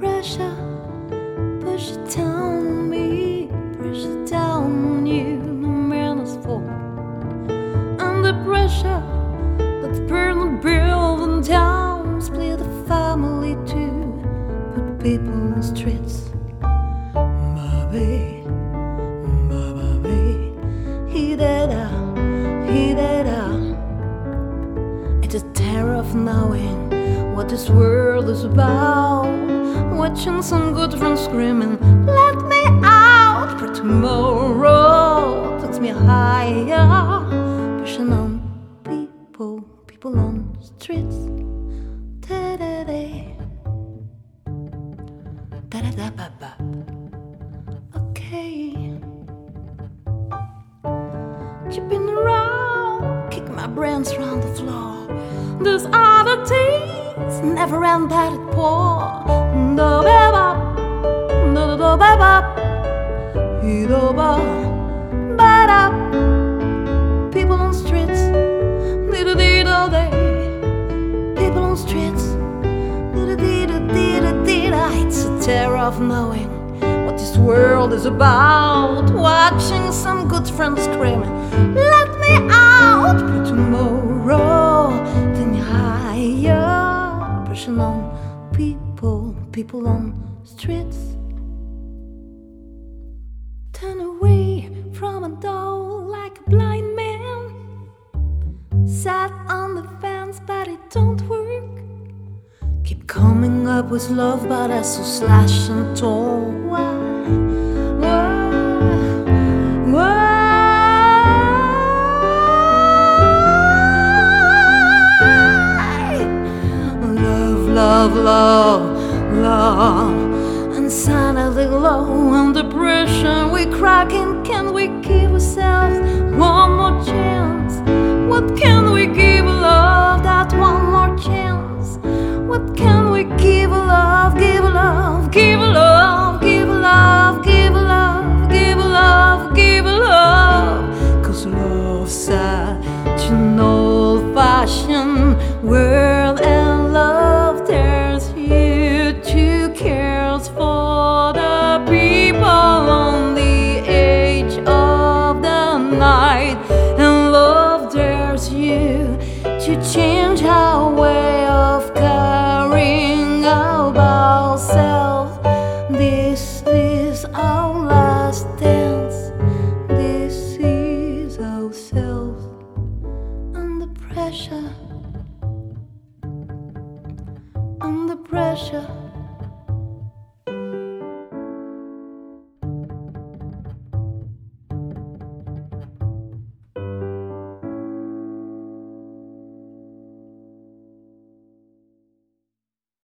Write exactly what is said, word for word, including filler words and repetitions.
pressure, push it down on me, push it down on you, no manners for. Under pressure, let's burn the building down, split the family too, put people on the streets. Baby, baby, he did out, he did out. It's a terror of knowing what this world is about. Watching some good friends screaming, let me out. For tomorrow takes me higher. Pushing on people, people on the streets. Da-da-da. Da-da-da-ba-ba. Okay. Chipping around, kick my brains round the floor. Those other days never end that it pour. Do ba ba, do do do ba ba, he do ba ba da. People on streets, dee do dee do day. People on streets, dee do dee do dee do dee da. It's a terror of knowing what this world is about. Watching some good friends screaming, let me out. For tomorrow then higher. Pushing on people, people on streets. Turn away from a door like a blind man. Sat on the fence but it don't work. Keep coming up with love but I so slash and torn. Why? Why? Why? Love, love, love, love. Insanity low under pressure. We cracking. Can we give ourselves one more chance? What can we give love? That one more chance. What can we give love? Give love, give love, give love, give love, give love, give love. Cause love's such an old-fashioned world, and love tears you to cares for the people on the edge of the night, and love dares you to change our way.